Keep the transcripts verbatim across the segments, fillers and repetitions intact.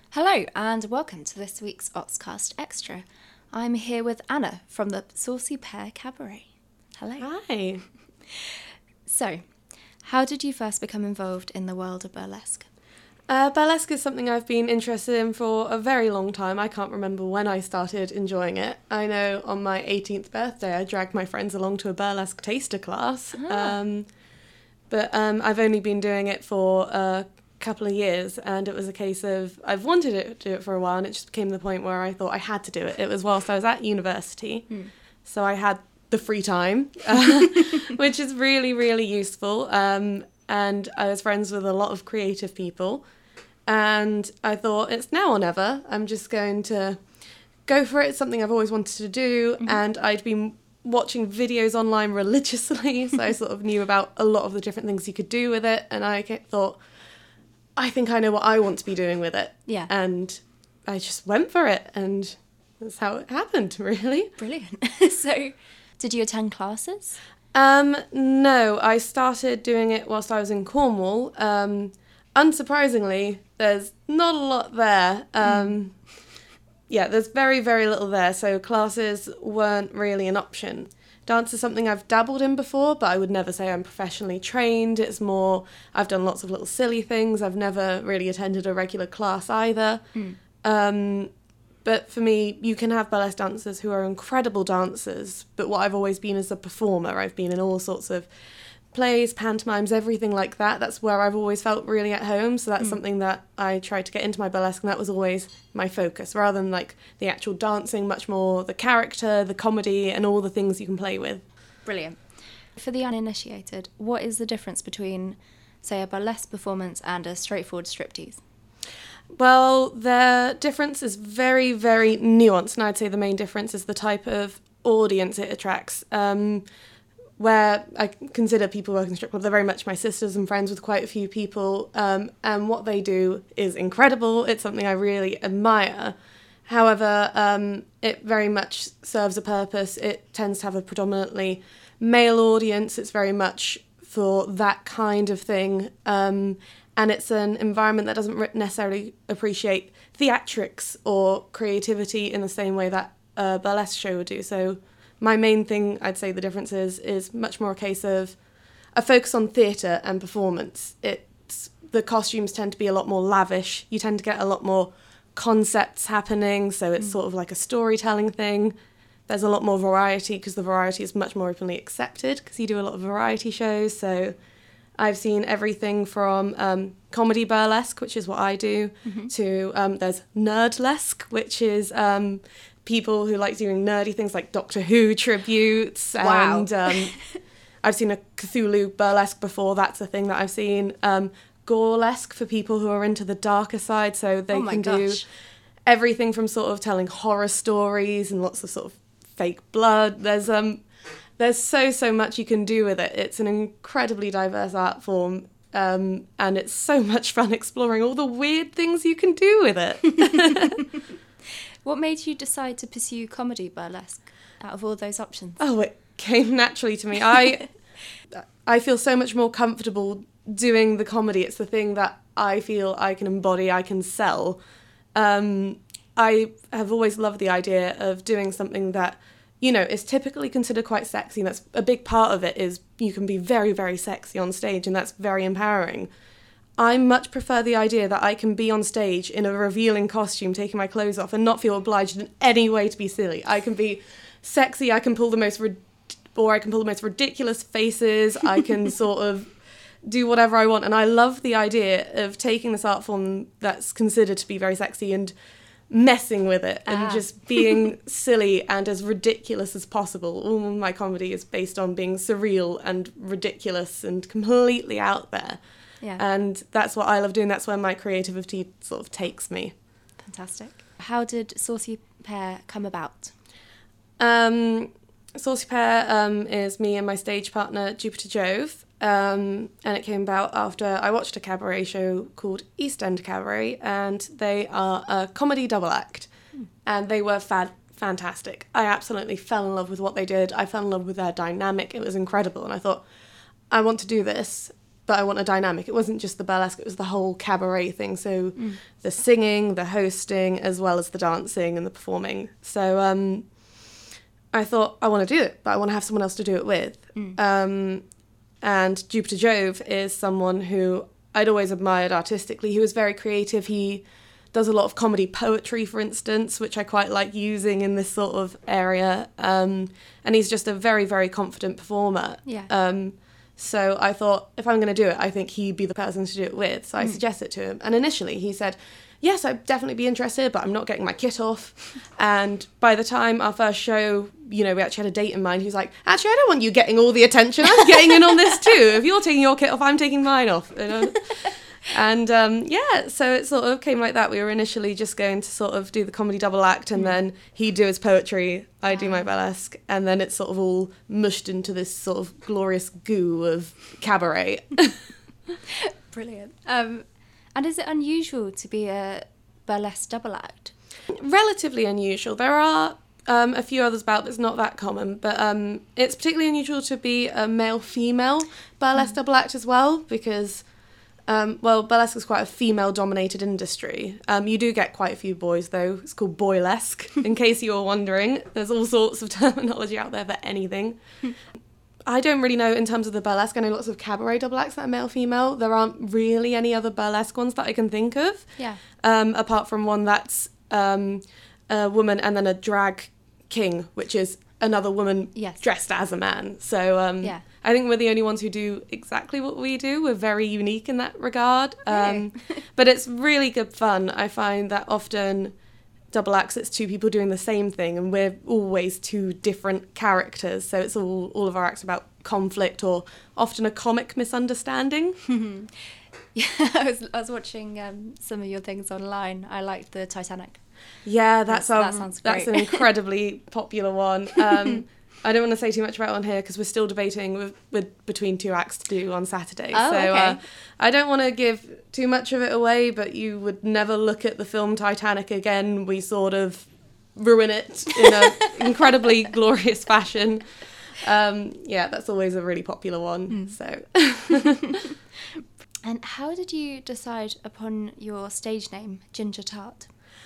Hello and welcome to this week's Oxcast Extra. I'm here with Anna from the Saucy Pear Cabaret. Hello. Hi. So, how did you first become involved in the world of burlesque? Uh, burlesque is something I've been interested in for a very long time. I can't remember when I started enjoying it. I know on my eighteenth birthday I dragged my friends along to a burlesque taster class. Ah. Um, but um, I've only been doing it for a couple of years, and it was a case of I've wanted to do it for a while, and it just became the point where I thought I had to do it. It was whilst I was at university, Hmm. so I had the free time, uh, which is really, really useful. Um, and I was friends with a lot of creative people. And I thought, it's now or never. I'm just going to go for it. It's something I've always wanted to do. Mm-hmm. And I'd been watching videos online religiously. So I sort of knew about a lot of the different things you could do with it. And I thought, I think I know what I want to be doing with it. Yeah. And I just went for it. And that's how it happened, really. Brilliant. So, did you attend classes? Um, no, I started doing it whilst I was in Cornwall. Um, unsurprisingly, there's not a lot there. Um, yeah, there's very, very little there, so classes weren't really an option. Dance is something I've dabbled in before, but I would never say I'm professionally trained. It's more, I've done lots of little silly things. I've never really attended a regular class either. Mm. Um, but for me, you can have burlesque dancers who are incredible dancers, but what I've always been is a performer. I've been in all sorts of plays, pantomimes, everything like that. That's where I've always felt really at home, so that's Mm. something that I tried to get into my burlesque, and that was always my focus, rather than like the actual dancing, much more the character, the comedy, and all the things you can play with. Brilliant. For the uninitiated, what is the difference between, say, a burlesque performance and a straightforward striptease? Well, the difference is very, very nuanced, and I'd say the main difference is the type of audience it attracts. Um, where I consider people working in strip club, they're very much my sisters and friends with quite a few people, um, and what they do is incredible. It's something I really admire. However, um, it very much serves a purpose. It tends to have a predominantly male audience. It's very much for that kind of thing. Um, and it's an environment that doesn't necessarily appreciate theatrics or creativity in the same way that a burlesque show would do. So my main thing, I'd say the difference is, is much more a case of a focus on theatre and performance. It's, the costumes tend to be a lot more lavish. You tend to get a lot more concepts happening, so it's mm. sort of like a storytelling thing. There's a lot more variety because the variety is much more openly accepted because you do a lot of variety shows. So I've seen everything from um, comedy burlesque, which is what I do, mm-hmm. to um, there's nerdlesque, which is um, people who like doing nerdy things like Doctor Who tributes. Wow. And um, I've seen a Cthulhu burlesque before. That's a thing that I've seen. Um, Gorelesque for people who are into the darker side. So they oh my can gosh. do everything from sort of telling horror stories and lots of sort of fake blood. There's um, there's so, so much you can do with it. It's an incredibly diverse art form. Um, and it's so much fun exploring all the weird things you can do with it. What made you decide to pursue comedy burlesque out of all those options? Oh, it came naturally to me. I I feel so much more comfortable doing the comedy. It's the thing that I feel I can embody, I can sell. Um, I have always loved the idea of doing something that, you know, is typically considered quite sexy. And that's a big part of it is you can be very, very sexy on stage, and that's very empowering. I much prefer the idea that I can be on stage in a revealing costume, taking my clothes off, and not feel obliged in any way to be silly. I can be sexy, I can pull the most, rid- or I can pull the most ridiculous faces, I can sort of do whatever I want. And I love the idea of taking this art form that's considered to be very sexy and messing with it and Ah. just being silly and as ridiculous as possible. All my comedy is based on being surreal and ridiculous and completely out there. Yeah. And that's what I love doing. That's where my creativity sort of takes me. Fantastic. How did Saucy Pear come about? Um, Saucy Pear um, is me and my stage partner, Jupiter Jove. Um, and it came about after I watched a cabaret show called East End Cabaret, and they are a comedy double act. Mm. And they were fad- fantastic. I absolutely fell in love with what they did. I fell in love with their dynamic. It was incredible. And I thought, I want to do this. but I want a dynamic. It wasn't just the burlesque, it was the whole cabaret thing. So mm. the singing, the hosting, as well as the dancing and the performing. So um, I thought, I want to do it, but I want to have someone else to do it with. Mm. Um, and Jupiter Jove is someone who I'd always admired artistically. He was very creative. He does a lot of comedy poetry, for instance, which I quite like using in this sort of area. Um, and he's just a very, very confident performer. Yeah. Um, so I thought, if I'm going to do it, I think he'd be the person to do it with. So I mm. suggested it to him. And initially he said, yes, I'd definitely be interested, but I'm not getting my kit off. And by the time our first show, you know, we actually had a date in mind, he was like, actually, I don't want you getting all the attention. I'm getting in on this too. If you're taking your kit off, I'm taking mine off. You know? And um, yeah, so it sort of came like that. We were initially just going to sort of do the comedy double act, and mm. then he'd do his poetry, I'd do my burlesque, and then it sort of all mushed into this sort of glorious goo of cabaret. Brilliant. Um, and is it unusual to be a burlesque double act? Relatively unusual. There are um, a few others about, but it's not that common. But um, it's particularly unusual to be a male-female burlesque mm. double act as well, because... Um, well, burlesque is quite a female-dominated industry. Um, you do get quite a few boys, though. It's called boylesque, in case you were wondering. There's all sorts of terminology out there for anything. I don't really know in terms of the burlesque. I know lots of cabaret double acts that are male-female. There aren't really any other burlesque ones that I can think of. Yeah. Um, apart from one that's um, a woman and then a drag king, which is another woman yes. dressed as a man. So um, yeah. I think we're the only ones who do exactly what we do. We're very unique in that regard. Um, but it's really good fun. I find that often double acts, it's two people doing the same thing, and we're always two different characters. So it's all, all of our acts about conflict or often a comic misunderstanding. Yeah, I was, I was watching um, some of your things online. I liked the Titanic. Yeah, that's, that's, um, that sounds great. That's an incredibly popular one. Um, I don't want to say too much about it on here because we're still debating with, with between two acts to do on Saturday. Oh, so okay. uh, I don't want to give too much of it away, but you would never look at the film Titanic again. We sort of ruin it in an incredibly glorious fashion. Um, yeah, that's always a really popular one. Mm. So. And how did you decide upon your stage name, Ginger Tart?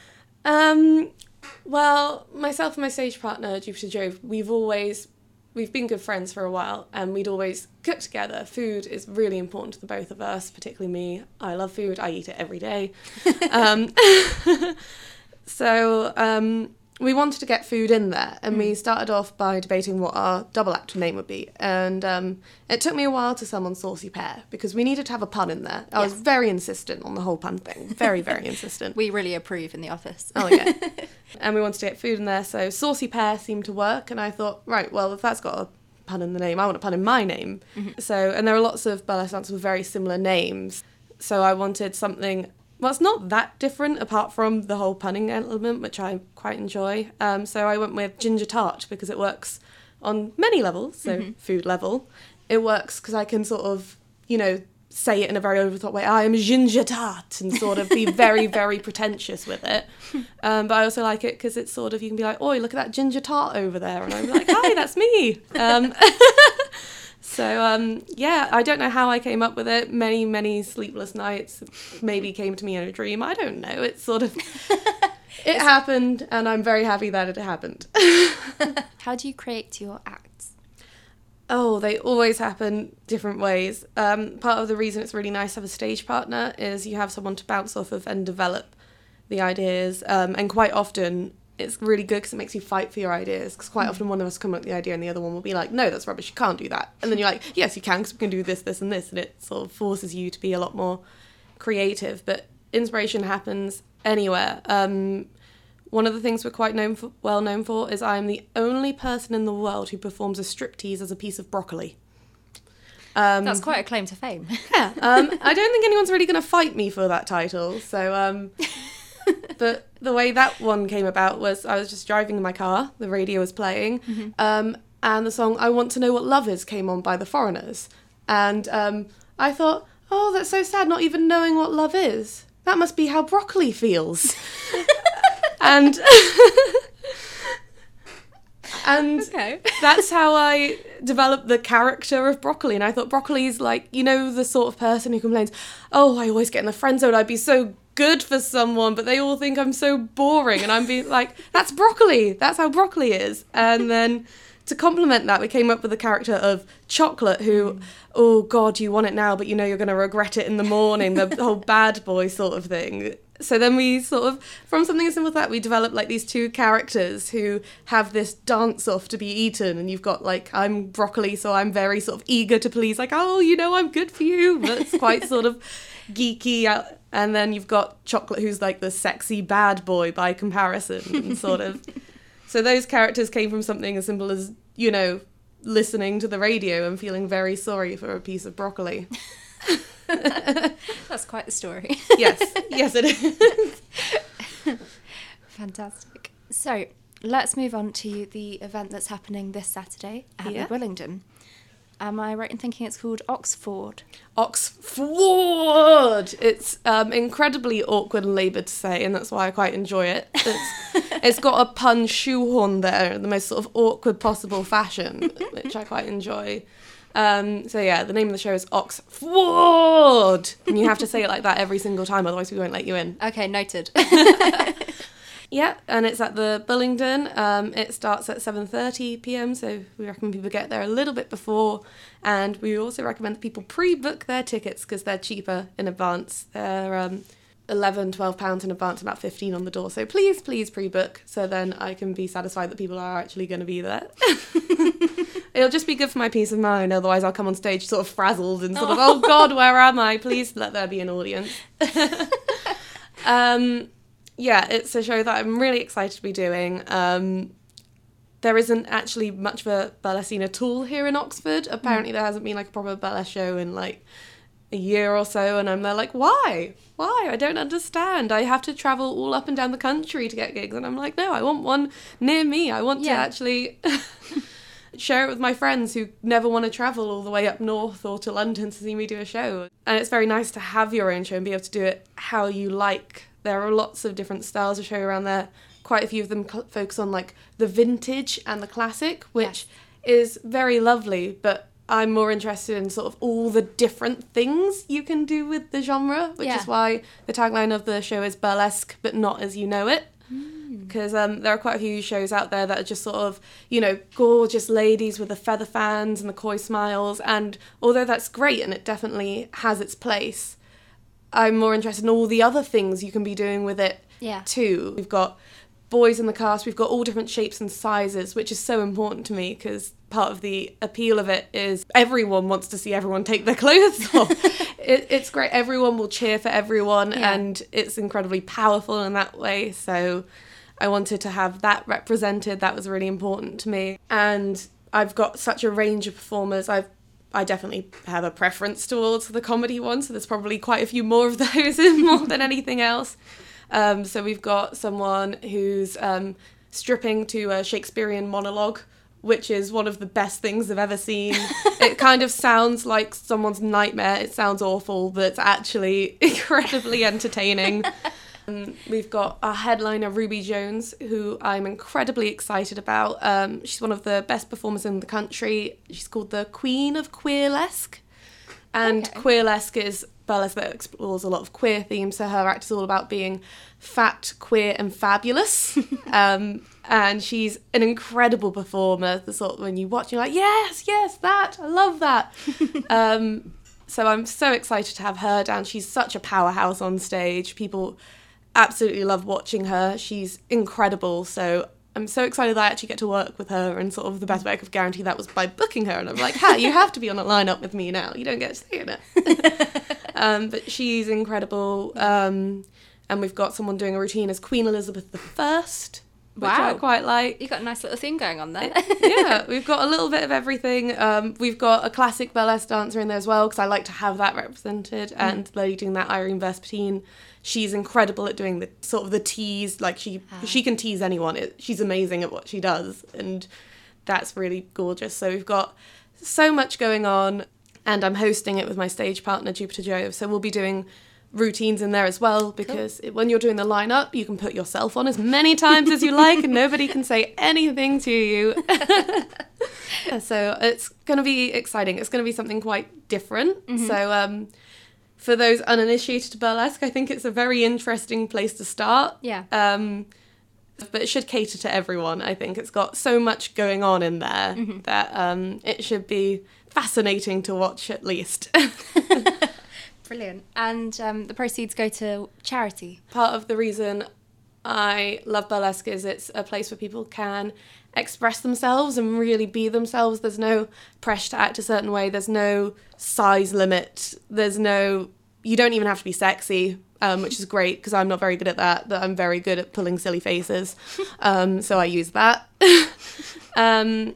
Um, well, myself and my stage partner, Jupiter Jove, we've always, we've been good friends for a while, and we'd always cook together. Food is really important to the both of us, particularly me. I love food. I eat it every day. um, so um, we wanted to get food in there, and mm. we started off by debating what our double act name would be. And um, it took me a while to summon Saucy Pear, because we needed to have a pun in there. I yes. was very insistent on the whole pun thing. Very, very insistent. We really approve in the office. Oh, yeah. And we wanted to get food in there, so Saucy Pear seemed to work. And I thought, right, well, if that's got a pun in the name, I want a pun in my name. Mm-hmm. So, and there are lots of burlesque dancers with very similar names. So I wanted something... Well, it's not that different apart from the whole punning element, which I quite enjoy. Um, so I went with Ginger Tart because it works on many levels, so mm-hmm. food level. It works because I can sort of, you know, say it in a very over-the-top way. I am Ginger Tart, and sort of be very, very pretentious with it. Um, but I also like it because it's sort of, you can be like, oi, look at that Ginger Tart over there. And I'm like, hi, that's me. Um, So, um, yeah, I don't know how I came up with it. Many, many sleepless nights. Maybe came to me in a dream. I don't know. It's sort of... It happened, and I'm very happy that it happened. How do you create your acts? Oh, they always happen different ways. Um, part of the reason it's really nice to have a stage partner is you have someone to bounce off of and develop the ideas. Um, and quite often... It's really good because it makes you fight for your ideas, because quite mm. often one of us come up with the idea and the other one will be like, no, that's rubbish, you can't do that. And then you're like, yes, you can, because we can do this, this and this, and it sort of forces you to be a lot more creative. But inspiration happens anywhere. Um, one of the things we're quite known for, well known for is I'm the only person in the world who performs a striptease as a piece of broccoli. Um, That's quite a claim to fame. Yeah. Um, I don't think anyone's really going to fight me for that title, so... Um, But the way that one came about was I was just driving in my car, the radio was playing, mm-hmm. um, and the song I Want to Know What Love Is came on by the Foreigners. And um, I thought, oh, that's so sad, not even knowing what love is. That must be how broccoli feels. And And Okay. that's how I developed the character of Broccoli. And I thought Broccoli's like, you know, the sort of person who complains, oh, I always get in the friend zone. I'd be so good for someone, but they all think I'm so boring. And I'm being like, that's Broccoli. That's how Broccoli is. And then to complement that, we came up with the character of Chocolate, who, mm. oh, God, you want it now, but you know you're going to regret it in the morning. The whole bad boy sort of thing. So then we sort of, from something as simple as that, we developed like these two characters who have this dance off to be eaten. And you've got like, I'm Broccoli, so I'm very sort of eager to please, like, oh, you know, I'm good for you. But it's quite sort of geeky. And then you've got Chocolate, who's like the sexy bad boy by comparison. And sort of. So those characters came from something as simple as, you know, listening to the radio and feeling very sorry for a piece of broccoli. That's quite the story. Yes, yes it is. Fantastic. So let's move on to the event that's happening this Saturday at Yeah. the Willingdon. Am I right in thinking it's called Oxford? Oxford! It's um, incredibly awkward and laboured to say, and that's why I quite enjoy it. It's, it's got a pun shoehorned there in the most sort of awkward possible fashion, which I quite enjoy. Um, so yeah, the name of the show is Oxford! And you have to say it like that every single time, otherwise we won't let you in. Okay, noted. Yeah, and it's at the Bullingdon. Um, it starts at seven thirty p.m, so we recommend people get there a little bit before. And we also recommend that people pre-book their tickets because they're cheaper in advance. They're um, eleven, twelve pounds in advance, about fifteen on the door. So please, please pre-book so then I can be satisfied that people are actually going to be there. It'll just be good for my peace of mind, otherwise I'll come on stage sort of frazzled and sort of, oh God, where am I? Please let there be an audience. um... Yeah, it's a show that I'm really excited to be doing. Um, there isn't actually much of a burlesque scene at all here in Oxford. Apparently there hasn't been like a proper burlesque show in like a year or so, and I'm there like, why? Why? I don't understand. I have to travel all up and down the country to get gigs. And I'm like, no, I want one near me. I want yeah. to actually share it with my friends who never want to travel all the way up north or to London to see me do a show. And it's very nice to have your own show and be able to do it how you like. There are lots of different styles of show around there. Quite a few of them cl- focus on like the vintage and the classic, which yes. is very lovely, but I'm more interested in sort of all the different things you can do with the genre, which yeah. is why the tagline of the show is burlesque, but not as you know it. Because mm. um, there are quite a few shows out there that are just sort of, you know, gorgeous ladies with the feather fans and the coy smiles. And although that's great and it definitely has its place, I'm more interested in all the other things you can be doing with it yeah. too. We've got boys in the cast, we've got all different shapes and sizes, which is so important to me because part of the appeal of it is everyone wants to see everyone take their clothes off. it, it's great. Everyone will cheer for everyone yeah. and it's incredibly powerful in that way. So I wanted to have that represented. That was really important to me. And I've got such a range of performers. I've I definitely have a preference towards the comedy one, so there's probably quite a few more of those more than anything else. Um, so we've got someone who's um, stripping to a Shakespearean monologue, which is one of the best things I've ever seen. It kind of sounds like someone's nightmare. It sounds awful, but it's actually incredibly entertaining. Um, we've got our headliner, Ruby Jones, who I'm incredibly excited about. Um, she's one of the best performers in the country. She's called the Queen of Queerlesque. And okay. Queerlesque is burlesque that explores a lot of queer themes, so her act is all about being fat, queer and fabulous. um, and she's an incredible performer. The sort of when you watch, you're like, yes, yes, that, I love that. um, so I'm so excited to have her down. She's such a powerhouse on stage. People absolutely love watching her. She's incredible. So I'm so excited that I actually get to work with her, and sort of the best way I could guarantee that was by booking her. And I'm like, ha, you have to be on a lineup with me now. You don't get to stay in it. um, but she's incredible. Um, and we've got someone doing a routine as Queen Elizabeth the First, which wow. I quite like. You've got a nice little theme going on there. Yeah, we've got a little bit of everything. Um, we've got a classic burlesque dancer in there as well, because I like to have that represented. Mm. And the lady doing that, Irene Verspatine, she's incredible at doing the sort of the tease. Like she ah. she can tease anyone. It, she's amazing at what she does, and that's really gorgeous. So we've got so much going on, and I'm hosting it with my stage partner Jupiter Jove. So we'll be doing routines in there as well, because it, when you're doing the lineup, you can put yourself on as many times as you like and nobody can say anything to you. So it's going to be exciting. It's going to be something quite different. Mm-hmm. So um, for those uninitiated to burlesque, I think it's a very interesting place to start. Yeah. Um, but it should cater to everyone. I think it's got so much going on in there mm-hmm. that um, it should be fascinating to watch at least. Brilliant. And um, the proceeds go to charity. Part of the reason I love burlesque is it's a place where people can express themselves and really be themselves. There's no pressure to act a certain way. There's no size limit. There's no... You don't even have to be sexy, um, which is great because I'm not very good at that, but I'm very good at pulling silly faces. Um, so I use that. um,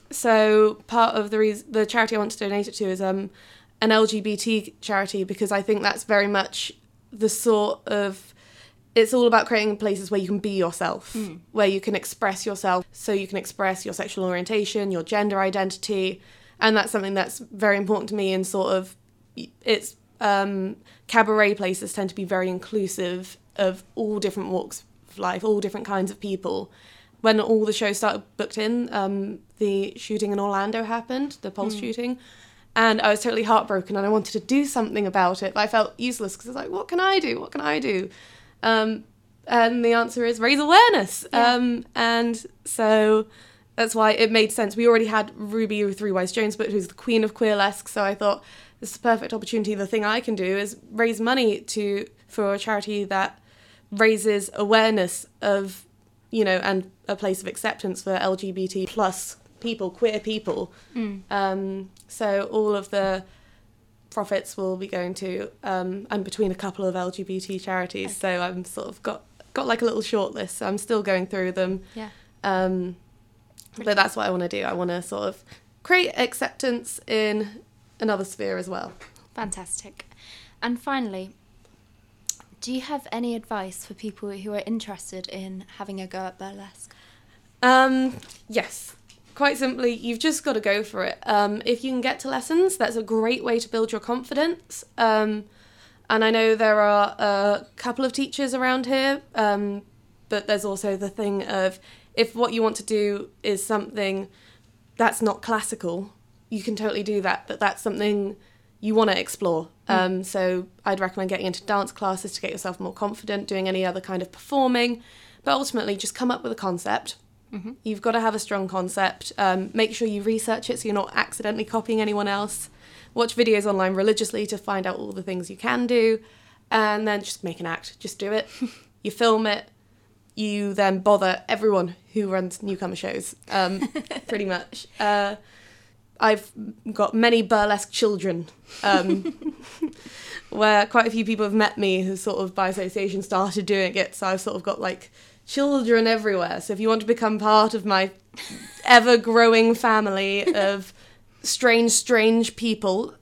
so part of the reason, the charity I want to donate it to is um, an L G B T charity, because I think that's very much the sort of... It's all about creating places where you can be yourself, mm. where you can express yourself, so you can express your sexual orientation, your gender identity, and that's something that's very important to me. And sort of, it's um, cabaret places tend to be very inclusive of all different walks of life, all different kinds of people. When all the shows started booked in, um, the shooting in Orlando happened, the Pulse mm. shooting, and I was totally heartbroken, and I wanted to do something about it, but I felt useless because I was like, what can I do? What can I do? Um, and the answer is raise awareness. Yeah. Um, and so that's why it made sense. We already had Ruby Three Wise Jones, but who's the queen of queerlesque. So I thought this is the perfect opportunity. The thing I can do is raise money to for a charity that raises awareness of, you know, and a place of acceptance for L G B T plus people, queer people. Mm. Um, so all of the profits will be going to um I'm between a couple of L G B T charities, okay. So I'm sort of got got like a little short list, so I'm still going through them. Yeah. Um but that's what I want to do. I want to sort of create acceptance in another sphere as well. Fantastic. And finally, do you have any advice for people who are interested in having a go at burlesque? Um yes. Quite simply, you've just got to go for it. Um, if you can get to lessons, that's a great way to build your confidence. Um, and I know there are a couple of teachers around here, um, but there's also the thing of if what you want to do is something that's not classical, you can totally do that, but that's something you want to explore. Mm. Um, so I'd recommend getting into dance classes to get yourself more confident, doing any other kind of performing, but ultimately just come up with a concept. Mm-hmm. You've got to have a strong concept. Um, make sure you research it so you're not accidentally copying anyone else. Watch videos online religiously to find out all the things you can do, and then just make an act. Just do it. You film it. You then bother everyone who runs newcomer shows, um, pretty much. Uh, I've got many burlesque children, um, where quite a few people have met me who sort of by association started doing it, so I've sort of got like children everywhere. So if you want to become part of my ever-growing family of strange, strange people,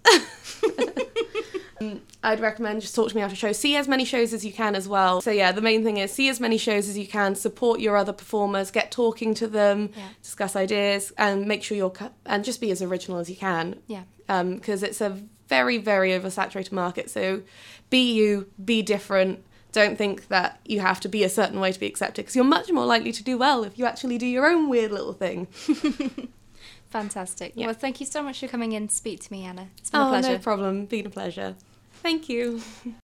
I'd recommend just talk to me after shows. See as many shows as you can as well. So yeah, the main thing is see as many shows as you can, support your other performers, get talking to them, yeah. discuss ideas, and make sure you're, cu- and just be as original as you can. Yeah. Um, because it's a very, very oversaturated market. So be you, be different. Don't think that you have to be a certain way to be accepted, because you're much more likely to do well if you actually do your own weird little thing. Fantastic. Yeah. Well, thank you so much for coming in to speak to me, Anna. It's been oh, a pleasure. No problem. Been a pleasure. Thank you.